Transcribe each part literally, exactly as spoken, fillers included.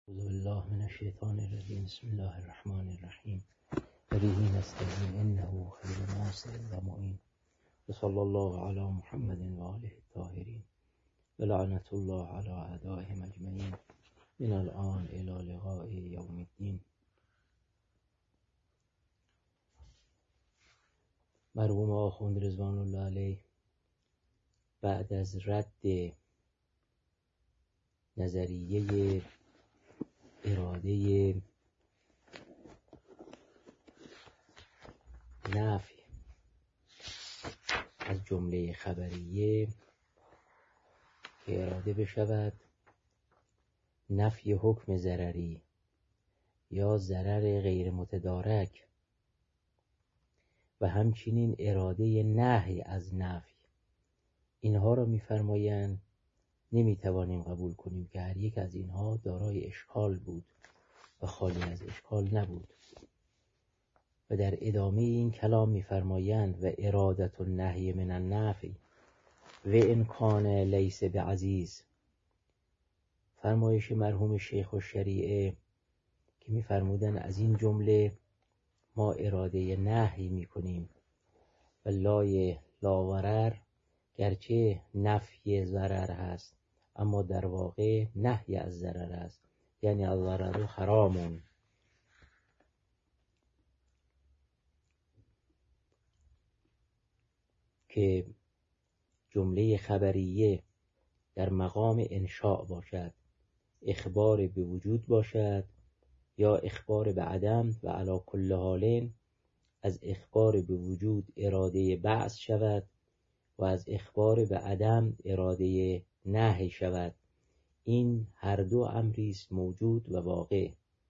اعوذ بالله من الشیطان الرجیم. بسم الله الرحمن الرحیم. و به نستعین انه خیر ناصر و معین. و صلی الله علی محمد و آله الطاهرین و لعنت الله علی اعدائهم اجمعین من الان الی لقاء یوم الدین. مرحوم آخوند رضوان الله علیه بعد از رد نظریه اراده نفی از جمله خبریه که اراده بشود نفی حکم ضرری یا ضرر غیر متدارک و همچنین اراده نهی از نفی، اینها را می‌فرمایند نمیتوانیم قبول کنیم که هر یک از اینها دارای اشکال بود و خالی از اشکال نبود. و در ادامه این کلام میفرمایند و ارادت النهی من النفی و ان کان لیس بعزیز. فرمایش مرحوم شیخ الشریعه که میفرمودند از این جمله ما اراده نهی میکنیم و لای لاورر گرچه نفی ضرر هست اما در واقع نهی از ضرر است، یعنی الضرر حرامون. که جمله خبریه در مقام انشاء باشد، اخبار به وجود باشد یا اخبار به عدم، و علی کل حال از اخبار به وجود اراده بعث شود و از اخبار به عدم اراده نهی شود. این هر دو امری است موجود و واقع،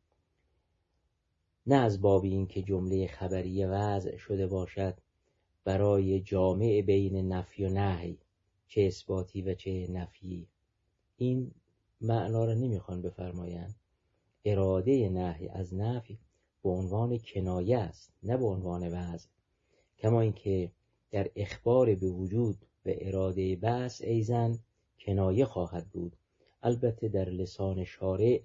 نه از باب این که جمله خبریه وضع شده باشد برای جامع بین نفی و نهی، چه اثباتی و چه نفی. این معنا را نمیخوان بفرمایند. اراده نهی از نفی به عنوان کنایه است، نه به عنوان وضع. کما اینکه در اخبار به وجود و اراده بعث ایزن کنایه خواهد بود، البته در لسان شارع،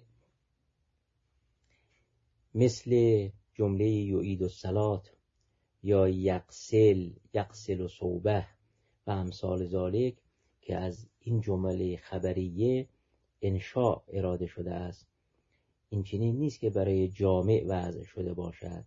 مثل جمله یعید الصلاة یا یغسل یغسل صوبه و امثال ذالک که از این جمله خبریه انشاء اراده شده است. این چنین نیست که برای جامع وضع شده باشد.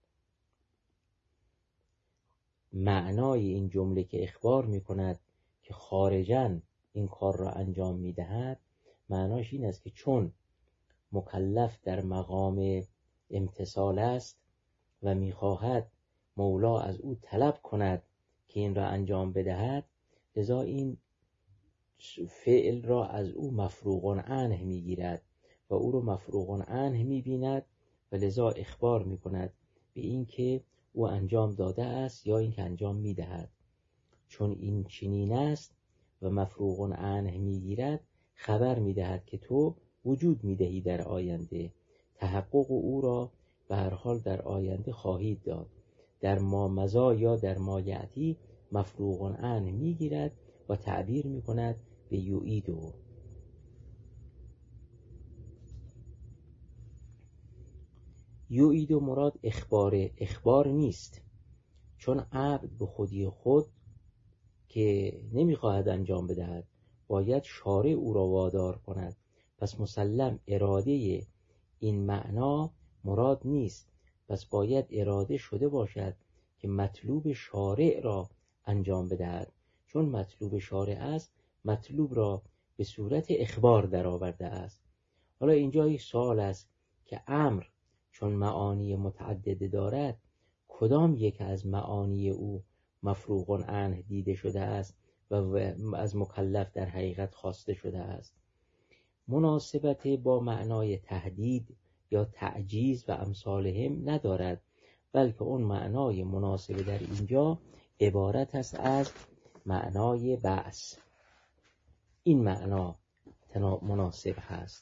معنای این جمله که اخبار می کند که خارجاً این کار را انجام می دهد، معناش این است که چون مکلف در مقام امتثال است و می خواهد مولا از او طلب کند که این را انجام بدهد، لذا این فعل را از او مفروغ عنه می گیرد و او را مفروغ عنه می بیند و لذا اخبار می کند به این که او انجام داده است یا این که انجام می دهد. چون این چنین است و مفروغ عنه می گیرد، خبر می دهد که تو وجود می دهی در آینده، تحقق او را به هر حال در آینده خواهید داد. در ما مضی یا در ما یأتی مفروغ عنه می گیرد و تعبیر می کند به یعیدو. یعیدو مراد اخبار اخبار نیست، چون عبد به خودی خود که نمیخواهد انجام بدهد، باید شارع او را وادار کند. پس مسلم اراده این معنا مراد نیست، پس باید اراده شده باشد که مطلوب شارع را انجام بدهد. چون مطلوب شارع است، مطلوب را به صورت اخبار درآورده است. حالا اینجا یک سوال است که امر چون معانی متعدده دارد، کدام یک از معانی او مفروغ عنه دیده شده است و از مکلف در حقیقت خواسته شده است؟ مناسبت با معنای تهدید یا تعجیز و امثالهم ندارد، بلکه اون معنای مناسب در اینجا عبارت است از معنای بعث. این معنا مناسب هست.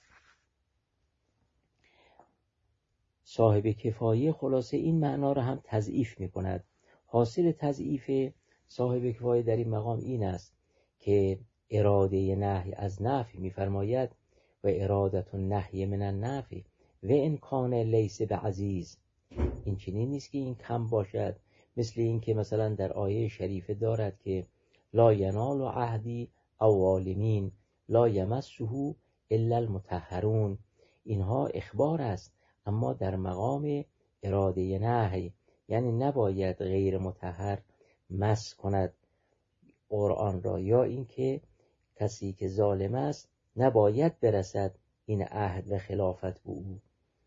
صاحب کفایه خلاصه این معنا را هم تضعیف می کند. حاصل تضعیف صاحب کفایه در این مقام این است که اراده نهی از نفی می فرماید و و ارادت النهی من النفی و ان کان لیس بعزیز. این چنین نیست که این کم باشد، مثل این که مثلا در آیه شریفه دارد که لا ینال عهدی او ظالمین لا یمسه الا المطهرون. اینها اخبار است اما در مقام اراده نهی، یعنی نباید غیر مطهر مس کند قرآن را، یا اینکه کسی که ظالم است نباید برسد این عهد و خلافت به او.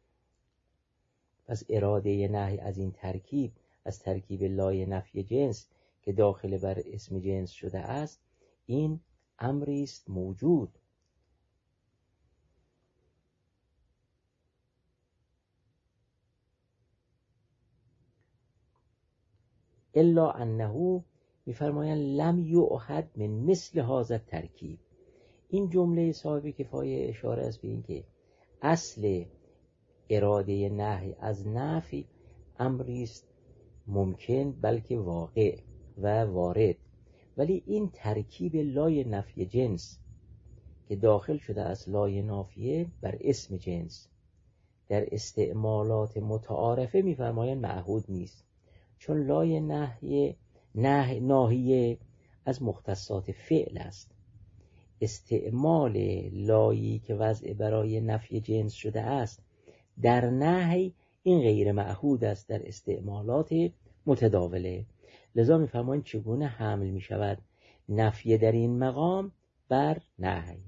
پس اراده نهی از این ترکیب، از ترکیب لای نفی جنس که داخل بر اسم جنس شده است، این امری است موجود. الا انه میفرمایند لم یعهد من مثل هذا ترکیب. این جمله صاحب کفایه اشاره است به این که اصل اراده نهی از نفی امری است ممکن بلکه واقع و وارد، ولی این ترکیب لای نفی جنس که داخل شده از لای نافیه بر اسم جنس در استعمالات متعارفه میفرمایند معهود نیست، چون لای نهی نه ناهیه از مختصات فعل است. استعمال لایی که وضع برای نفی جنس شده است در نهی این غیر معهود است در استعمالات متداوله. لذا میفرمایند چگونه حمل می شود نفی در این مقام بر نهی.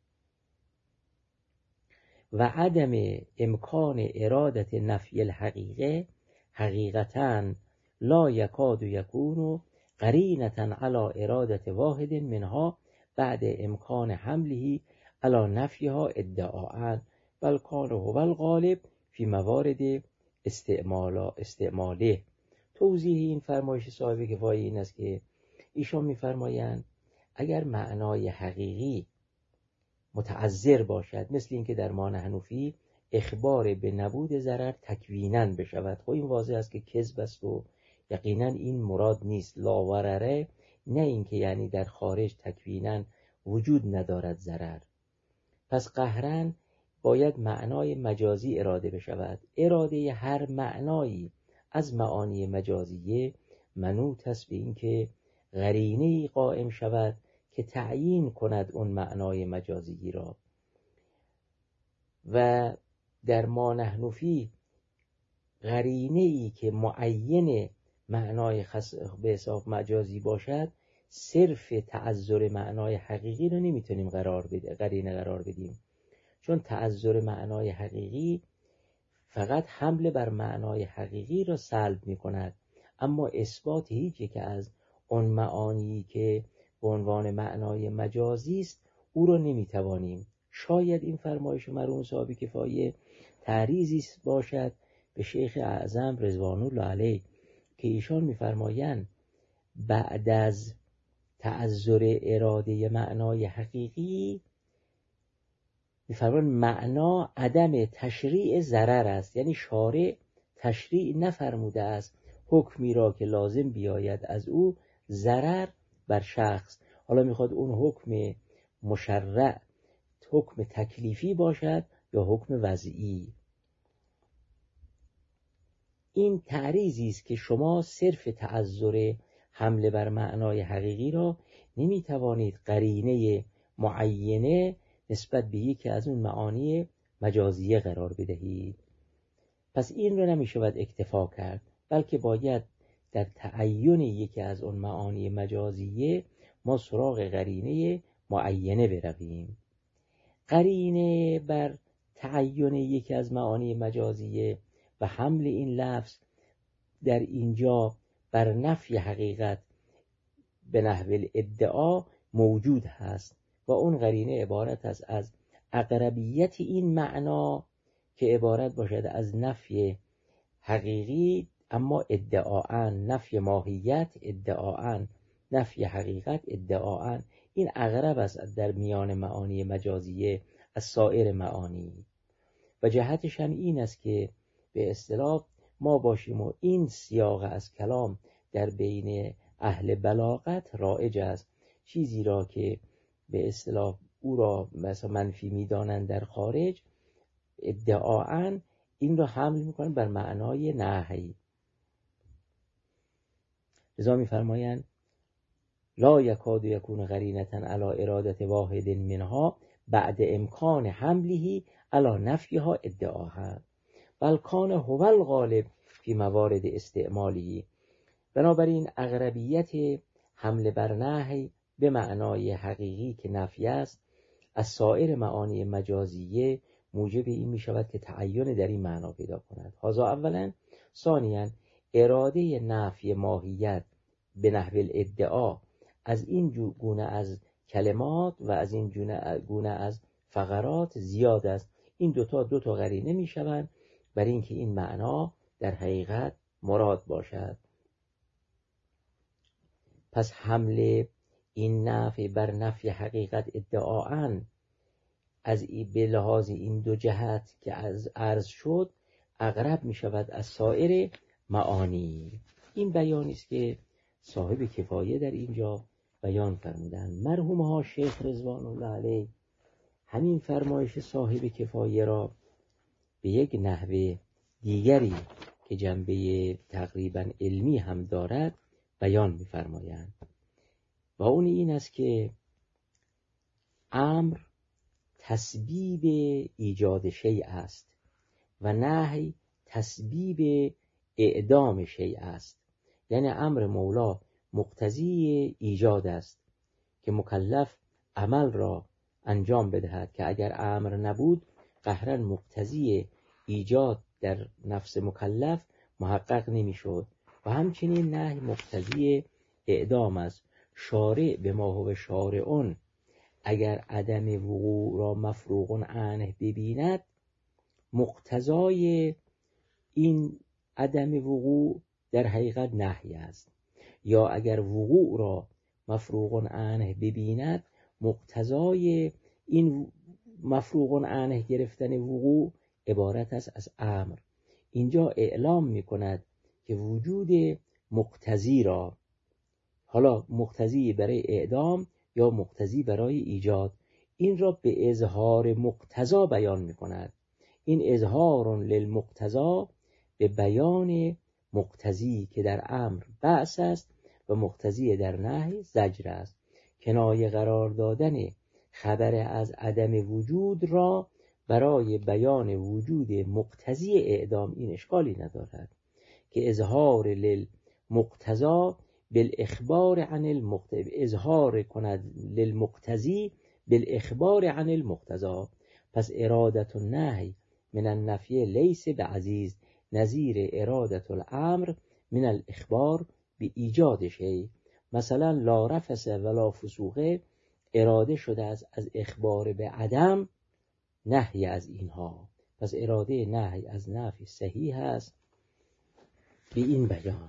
و عدم امکان ارادت نفی الحقیقه حقیقتاً لا یکاد یکون قرینة علی ارادت واحد منها بعد امکان حمله علی نفیها ادعاء، بل کان هو الغالب فی موارد استعمال استعماله. توضیح این فرمایش صاحب کفایه این است که ایشان می‌فرمایند اگر معنای حقیقی متعذر باشد، مثل اینکه در ما نحنفی اخبار به نبود ضرر تکویناً بشود، خب این واضح است که کذب است و یقیناً این مراد نیست. لاورره نه اینکه یعنی در خارج تکویناً وجود ندارد ضرر. پس قهراً باید معنای مجازی اراده بشود. اراده هر معنایی از معانی مجازیه منوط است به اینکه قرینه‌ای قائم شود که تعیین کند اون معنای مجازی را. و در ما نحنفی قرینه‌ای که معین معنای خاص به حساب مجازی باشد، صرف تعذر معنای حقیقی رو نمیتونیم قرار بده قرینه قرار بدیم، چون تعذر معنای حقیقی فقط حمله بر معنای حقیقی را سلب می کند، اما اثبات هیچ یک از اون معانی که به عنوان معنای مجازی است او را نمیتوانیم. شاید این فرمایش مرحوم صاحب کفایه تعریضی باشد به شیخ اعظم رضوان الله علیه که ایشان میفرمایند بعد از تعذر اراده معنای حقیقی میفرمایند معنا عدم تشریع ضرر است، یعنی شارع تشریع نفرموده است حکمی را که لازم بیاید از او ضرر بر شخص، حالا میخواد اون حکم مشرع حکم تکلیفی باشد یا حکم وضعی. این تعریضی است که شما صرف تعذر حمله بر معنای حقیقی را نمیتوانید قرینه معینه نسبت به یکی از اون معانی مجازیه قرار بدهید. پس این رو نمیشود اکتفا کرد، بلکه باید در تعیین یکی از اون معانی مجازیه ما سراغ قرینه معینه برویم. قرینه بر تعیین یکی از معانی مجازیه و حمل این لفظ در اینجا بر نفی حقیقت به نحو ادعا موجود هست و اون قرینه عبارت است از اقربیت این معنا که عبارت باشد از نفی حقیقی اما ادعاء، نفی ماهیت ادعاء، نفی حقیقت ادعاء. این اقرب است در میان معانی مجازیه از سایر معانی و جهتش هم این است که به اصطلاح ما باشیم و این سیاق از کلام در بین اهل بلاغت رایج است. چیزی را که به اصطلاح او را مثلا منفی میدانند در خارج، ادعاً این را حمل میکنند بر معنای نهی. لذا میفرمایند لا یکاد یکون قرینة علی ارادة واحد منها بعد امکان حمله علی نفیها ادعاها بل کان هو الغالب فی موارد استعماله. بنابراین اغلبیت حمل بر نهی به معنای حقیقی که نفی است از سایر معانی مجازیه موجب این می شود که تعین در این معنا پیدا کند. هذا اولا. ثانیا اراده نفی ماهیت به نحو الادعا از این گونه از کلمات و از این گونه از فقرات زیاد است. این دوتا دوتا قرینه می شوند برای اینکه این معنا در حقیقت مراد باشد. پس حمل این نفی بر نفی حقیقت ادعاً از به لحاظ این دو جهت که از عرض شد اقرب می شود از سایر معانی. این بیانی است که صاحب کفایه در اینجا بیان فرمودند. مرحوم ها شیخ رضوان الله علیه همین فرمایش صاحب کفایه را به یک نحوه دیگری که جنبه تقریبا علمی هم دارد بیان می فرمایند و اون این است که امر تسبیب ایجاد شیء است و نهی تسبیب اعدام شیء است. یعنی امر مولا مقتضی ایجاد است که مکلف عمل را انجام بدهد که اگر امر نبود قهرن مقتضی ایجاد در نفس مکلف محقق نمی شد. و همچنین نهی مقتضی اعدام است. شارع به ما هو شارعون اگر عدم وقوع را مفروغ عنه ببیند مقتضای این عدم وقوع در حقیقت نهی است، یا اگر وقوع را مفروغ عنه ببیند مقتضای این مفروغ عنه گرفتن وقوع عبارت است از امر. اینجا اعلام می کند که وجود مقتضی را، حالا مقتضی برای اعدام یا مقتضی برای ایجاد، این را به اظهار مقتضا بیان می کند. این اظهار للمقتضا به بیان مقتضی که در امر بعث است و مقتضی در نهی زجر است. کنایه قرار دادن خبر از عدم وجود را برای بیان وجود مقتضی اعدام این اشکالی ندارد که اظهار للمقتضا بالاخبار عن المقتضی اظهار کند للمقتضی بالاخبار عن المقتضا. پس ارادت النهی من النفی لیس بعزیز نظیر ارادت الامر من الاخبار به ایجاد شیء. مثلا لا رفث ولا فسوق اراده شده است از اخبار به عدم، نهی از اینها. پس اراده نهی از نفی صحیح است به این بیان.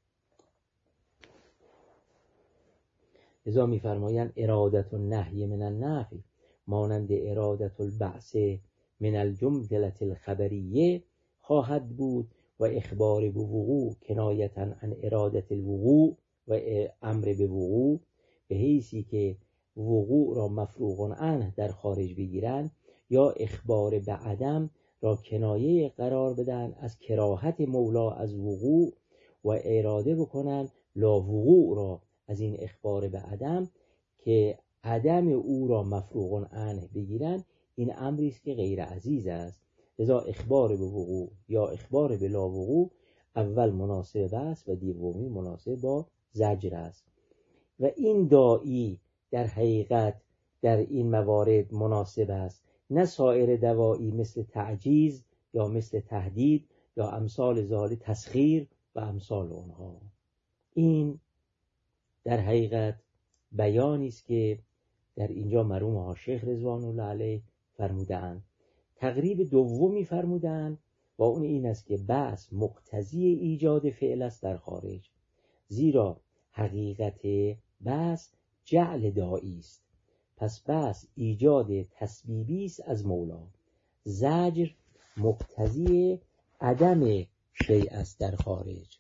لذا می‌فرمایند ارادت النهی من النفی مانند ارادت البعث من الجملة الخبریه خواهد بود و اخبار به وقوع کنایتا عن ارادت الوقوع و امر به وقوع به حیثی که وقوع را مفروغ عنه در خارج بگیرند، یا اخبار به عدم را کنایه قرار بدن از کراهت مولا از وقوع و اراده بکنن لا وقوع را از این اخبار به عدم که عدم او را مفروغ عنه بگیرن. این امری است که غیر عزیز است. لذا اخبار به وقوع یا اخبار به لا وقوع اول مناسب است و دومی مناسب با زجر است. و این داعی در حقیقت در این موارد مناسب است، نه سایر دواعی مثل تعجیز یا مثل تهدید یا امثال ذالک تسخیر و امثال آنها. این در حقیقت بیانی است که در اینجا مرحوم ها شیخ رضوان الله علیه فرمودند. تقریب دومی فرمودند و اون این است که بحث مقتضی ایجاد فعل است در خارج، زیرا حقیقت بحث جعل داعی است. پس بحث ایجاد تسبیبی است از مولا، زجر مقتضی عدم شیء است در خارج.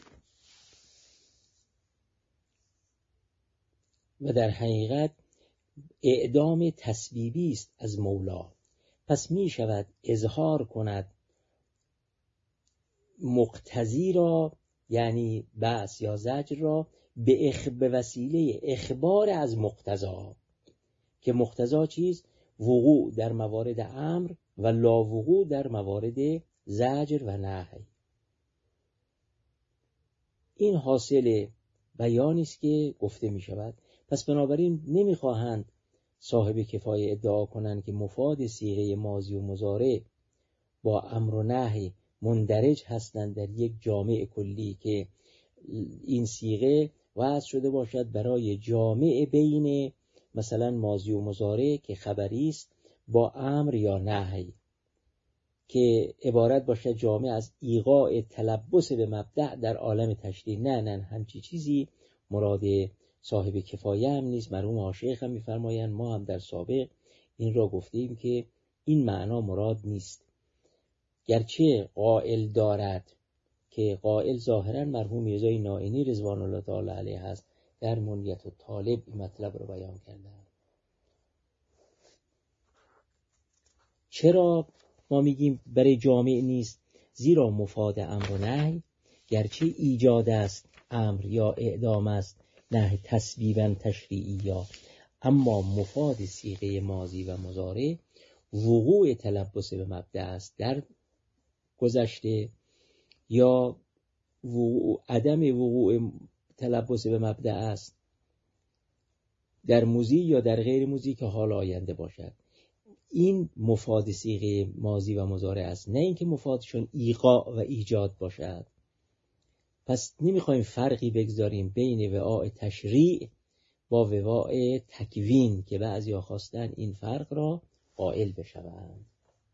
و در حقیقت اعدام تسبیبی است از مولا. پس می شود اظهار کند مقتضی را، یعنی بعث یا زجر را، به, اخ... به وسیله اخبار از مقتضا، که مقتضا چیست؟ وقوع در موارد امر و لا وقوع در موارد زجر و نهی. این حاصل بیانی است که گفته می شود. پس بنابراین نمی خواهند صاحب کفایه ادعا کنند که مفاد صیغه ماضی و مضارع با امر و نهی مندرج هستند در یک جامع کلی، که این صیغه وضع شده باشد برای جامع بین مثلا ماضی و مضارع که خبری است با امر یا نهی، که عبارت باشد جامع از ایقاع تلبس به مبدأ در عالم تشریع. نه نه همچی چیزی مراد صاحب کفایه هم نیست. مرحوم حاشیه هم می‌فرمایند، ما هم در سابق این را گفتیم که این معنا مراد نیست، گرچه قائل دارد، که قائل ظاهرا مرحوم میرزای نائینی رضوان الله تعالی علیه هست، در منیت الطالب این مطلب رو بیان کردند. چرا ما میگیم برای جامع نیست؟ زیرا مفاد امر و نهی گرچه ایجاد است امر یا اعدام است نهی تسبیبا تشریعی، یا اما مفاد صیغه ماضی و مضارع وقوع تلبس به مبدأ است در گذشته، یا وقوع عدم وقوع تلبس به مبدأ است در مضی یا در غیر مضی که حال آینده باشد. این مفاد صیغه ماضی و مضارع است، نه اینکه مفادشون ایقاع و ایجاد باشد. پس نمیخوایم فرقی بگذاریم بین وقاع تشریع با وقاع تکوین که بعضیا خواستن این فرق را قائل بشوند.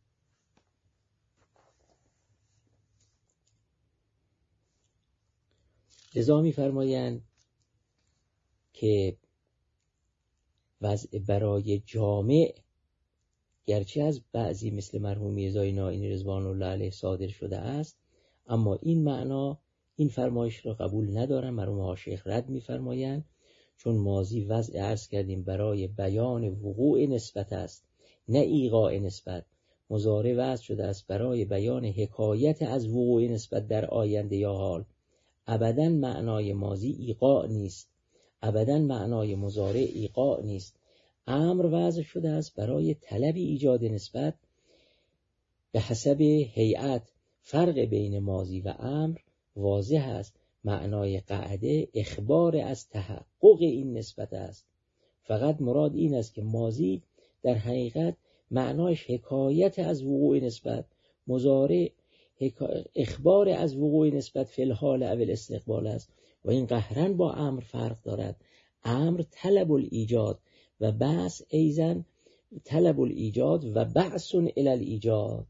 لذا می‌فرمایند که وضع برای جامع گرچه از بعضی مثل مرحوم میرزای نائینی رضوان الله علیه صادر شده است، اما این معنا این فرمایش را قبول ندارن. مرحوم حاشیه رد می‌فرمایند چون ماضی وضع عرض کردیم برای بیان وقوع نسبت است، نه ایقاع نسبت. مضارع وضع شده است برای بیان حکایت از وقوع نسبت در آینده یا حال. ابداً معنای ماضی ایقاع نیست، ابداً معنای مضارع ایقاع نیست. امر وضع شده است برای طلب ایجاد نسبت به حسب هیئت. فرق بین ماضی و امر واضح است. معنای قاعده اخبار از تحقق این نسبت است. فقط مراد این است که ماضی در حقیقت معنایش حکایت از وقوع نسبت، مضارع اخبار از وقوع نسبت فی الحال اول استقبال است، و این قهرن با امر فرق دارد. امر طلب الایجاد و بعث ایزن طلب الایجاد و بعث الی الایجاد.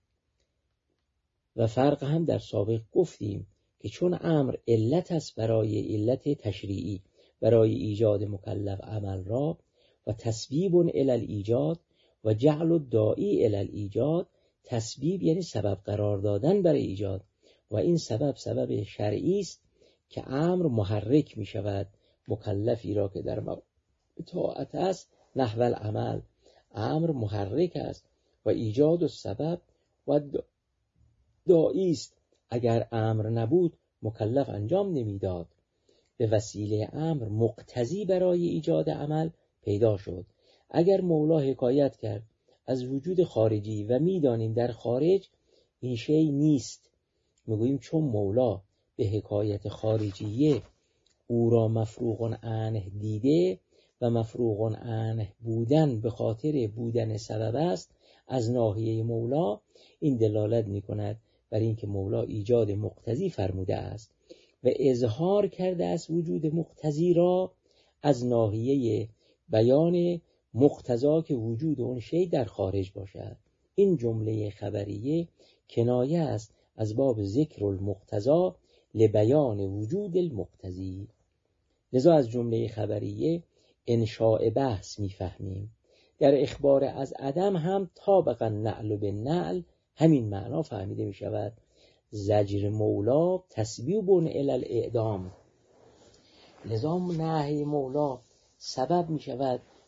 و فرق هم در سابق گفتیم که چون امر علت است برای علت تشریعی، برای ایجاد مکلف عمل را، و تسبیب الی الایجاد و جعل الداعی الی الایجاد. تسبیب یعنی سبب قرار دادن برای ایجاد، و این سبب سبب شرعی است که امر محرک می شود مکلفی را که در طاعت است. نحو العمل امر محرک است و ایجاد و سبب و داعی است. اگر امر نبود مکلف انجام نمیداد. به وسیله امر مقتضی برای ایجاد عمل پیدا شد. اگر مولا حکایت کرد از وجود خارجی و میدانیم در خارج این شی نیست، میگوییم چون مولا به حکایت خارجیه او را مفروغ عنه دیده و مفروغ عنه بودن به خاطر بودن سبب است از ناحیه مولا، این دلالت میکند بر اینکه مولا ایجاد مقتضی فرموده است و اظهار کرده است وجود مقتضی را از ناحیه بیان مقتضا که وجود اون شی در خارج باشد. این جمله خبریه کنایه است از باب ذکر المقتضا لبیان وجود المقتضی. لذا از جمله خبریه انشاء بحث میفهمیم. در اخبار از عدم هم طابقا نعل به نعل همین معنا فهمیده می شود. زجر مولا تسبیب الی الاعدام. لذا نهی مولا سبب می شود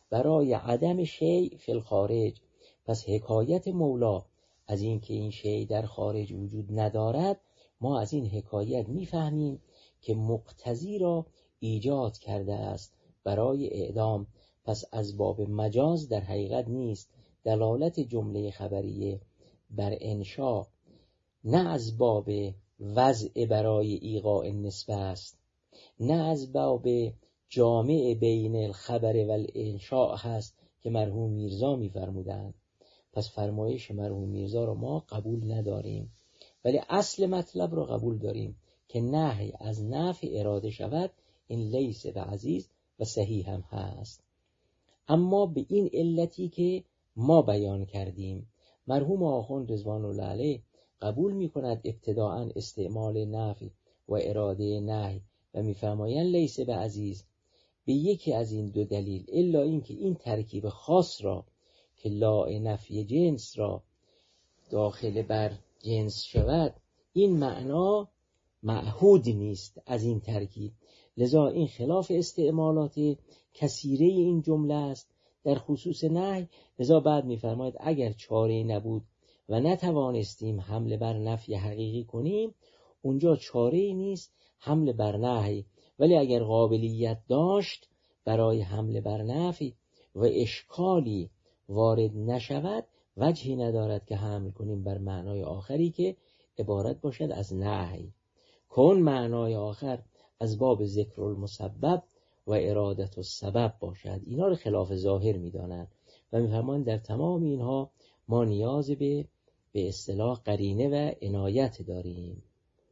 برای عدم شیء فی الخارج. پس حکایت مولا از این که این شیء در خارج وجود ندارد، ما از این حکایت میفهمیم که مقتضی را ایجاد کرده است برای اعدام. پس از باب مجاز در حقیقت نیست، دلالت جمله خبریه بر انشاء نه از باب وضع برای ایقاع النسبه است، نه از باب جامع بین الخبر و الانشاء هست که مرحوم میرزا میفرمودند. پس فرمایش مرحوم میرزا را ما قبول نداریم، ولی اصل مطلب را قبول داریم که نهی از نفی اراده شود، این لیس و عزیز و صحیح هم هست. اما به این علتی که ما بیان کردیم، مرحوم آخوند رضوان الله علیه قبول می کند ابتداءً استعمال نفی و اراده نهی و میفرمایند لیس به عزیز به یکی از این دو دلیل، الا این که این ترکیب خاص را که لا نفی جنس را داخل بر جنس شود، این معنا معهود نیست از این ترکیب، لذا این خلاف استعمالات کثیره این جمله است در خصوص نهی. لذا بعد میفرماید اگر چاره نبود و نتوانستیم حمله بر نفی حقیقی کنیم، اونجا چاره نیست حمله بر نهی، ولی اگر قابلیت داشت برای حمله بر نفی و اشکالی وارد نشود، وجهی ندارد که حمل کنیم بر معنای آخری که عبارت باشد از نهی. کن معنای آخر از باب ذکر المسبب و ارادت السبب باشد. اینا رو خلاف ظاهر می‌دانند و می‌فهمند در تمام اینها ما نیاز به به اصطلاح قرینه و عنایت داریم.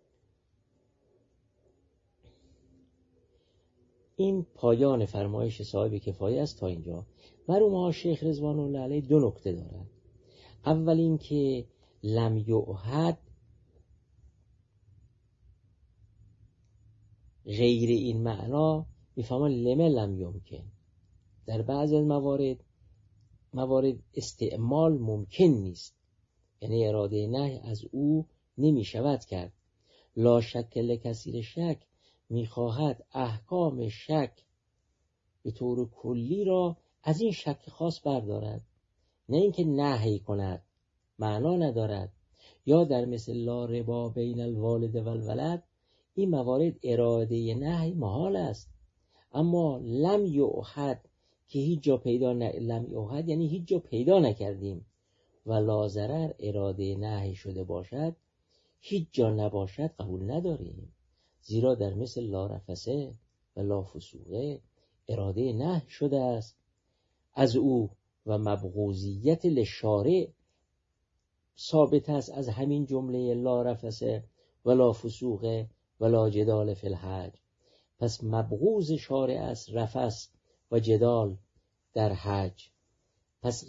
این پایان فرمایش صاحب کفایه است. تا اینجا مرحوم شیخ رضوان الله علیه دو نکته دارند. اول این که لم یعهد غیر این معنا میفهمن لمه لم یمکن، در بعض از موارد موارد استعمال ممکن نیست، یعنی اراده نهی از او نمی شود کرد. لا شک لکثیر شک میخواهد احکام شک به طور کلی را از این شک خاص بردارد، نه اینکه نهی کند، معنا ندارد. یا در مثل لا ربا بین الوالد و الولد، این موارد اراده نهی محال است. اما لم یعهد که هیچ جا پیدا ن... لم یعهد یعنی هیچ جا پیدا نکردیم و لا ضرر اراده نهی شده باشد، هیچ جا نباشد قبول نداریم، زیرا در مثل لا رفسه و لا فسوقه اراده نهی شده است از او و مبغوضیت للشارع ثابت است از همین جمله لا رفسه و لا فسوقه و لا جدال فی الحج. پس مبغوض شارع است رفس و جدال در حج، پس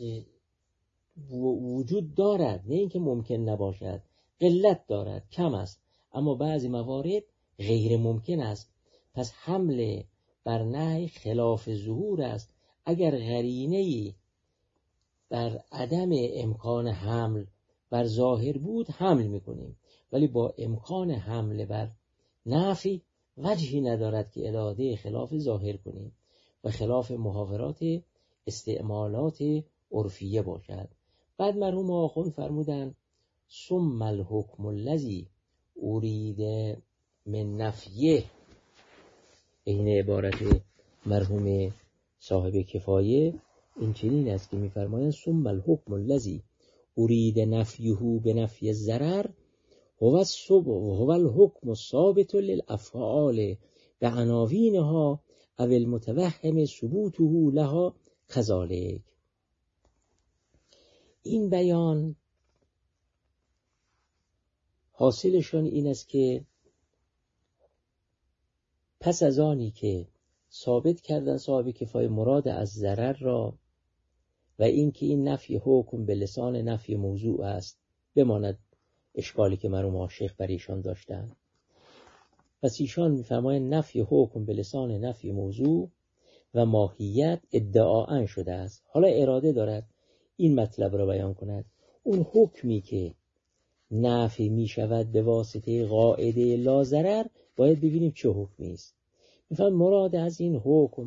وجود دارد، نه اینکه ممکن نباشد، قلت دارد، کم است، اما بعضی موارد غیر ممکن است. پس حمله بر نهی خلاف ظهور است. اگر قرینه‌ای بر عدم امکان حمل بر ظاهر بود حمل میکنیم، ولی با امکان حمله بر نفی وجهی ندارد که اراده خلاف ظاهر کنیم و خلاف محاورات استعمالات عرفیه باشد. بعد مرحوم آخوند فرمودند ثم الحکم الذی ارید من نفیه، این عبارت مرحوم صاحب کفایه این چنین است که می‌فرمایند ثم الحکم الذی ارید نفیه بنفی الضرر هو الصبح هو الحکم الثابت للافعال بعناوینها او المتوهم ثبوته لها کذالک. این بیان حاصلشان این است که پس از آنی که ثابت کردن صاحب کفایه مراد از ضرر را و این که این نفی حکم به لسان نفی موضوع است، بماند اشکالی که مرحوم شیخ بر ایشان داشتند، پس ایشان می‌فرمایند نفی حکم به لسان نفی موضوع و ماهیت ادعاء شده است. حالا اراده دارد این مطلب را بیان کند. اون حکمی که نفی می شود به واسطه قاعده لا ضرر، باید ببینیم چه حکمی است. می‌فرمایند مراد از این حکم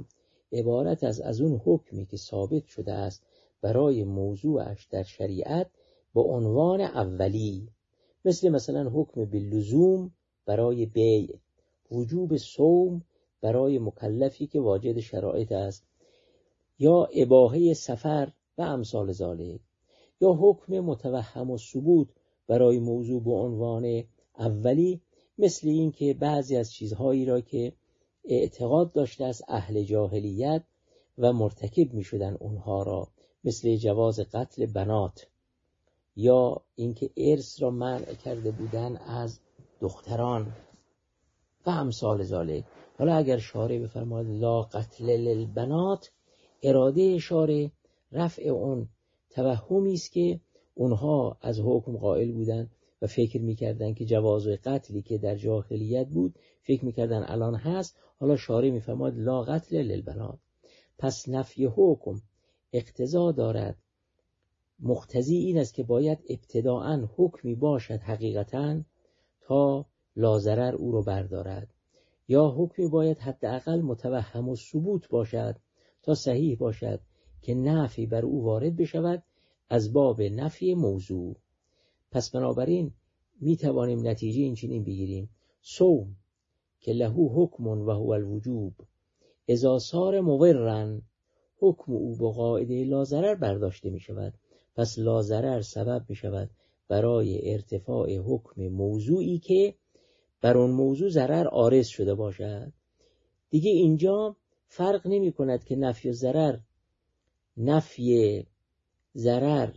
عبارت از از اون حکمی که ثابت شده است برای موضوعش در شریعت با عنوان اولی، مثل مثلا حکم باللزوم برای بیع، وجوب صوم برای مکلفی که واجد شرایط است، یا اباحه سفر و امثال ذالک، یا حکم متوهم الثبوت برای موضوع به عنوان اولی، مثل این که بعضی از چیزهایی را که اعتقاد داشته است اهل جاهلیت و مرتکب می شدن اونها را، مثل جواز قتل بنات، یا اینکه ارث را منع کرده بودن از دختران و امثال ذالک. حالا اگر شارع بفرماید لا قتل للبنات، اراده شارع رفع اون توهمی است که اونها از حکم قائل بودن و فکر میکردن که جواز قتلی که در جاهلیت بود فکر میکردن الان هست. حالا شارع میفرماید لا قتل للبنات. پس نفی حکم اقتضا دارد، مقتضی این است که باید ابتداءً حکمی باشد حقیقتاً تا لا ضرر او رو بردارد، یا حکمی باید حداقل متوهم الثبوت باشد تا صحیح باشد که نفی بر او وارد بشود از باب نفی موضوع. پس بنابراین می توانیم نتیجه این چنین بگیریم: صوم که له حکم و هو الوجوب اذا صار مضرا، حکم او با قاعده لا ضرر برداشته می شود. پس لا ضرر سبب می شود برای ارتفاع حکم موضوعی که بر اون موضوع ضرر عارض شده باشد. دیگه اینجا فرق نمی کند که نفی ضرر نفی ضرر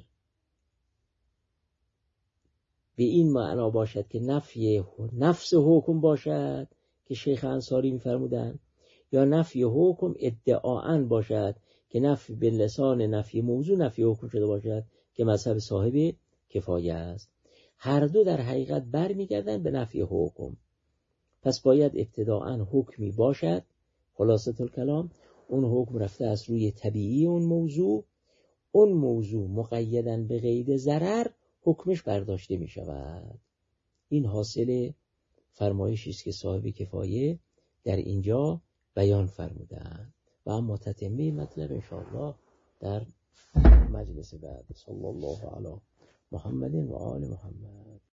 به این معنا باشد که نفی نفس حکم باشد که شیخ انصاری می فرمودن، یا نفی حکم ادعاءً باشد که نفی به لسان نفی موضوع نفی حکم شده باشد که مذهب صاحب کفایه است. هر دو در حقیقت بر می گردن به نفی حکم. پس باید ابتداءً حکمی باشد، خلاصه الکلام اون حکم رفته از روی طبیعی اون موضوع، اون موضوع مقیداً به قید ضرر حکمش برداشته می شود. این حاصل فرمایشی است که صاحب کفایه در اینجا بیان فرمودند و اما تتمه مطلب انشاءالله در مجلس بعد. صلی الله علی محمد و آل محمد.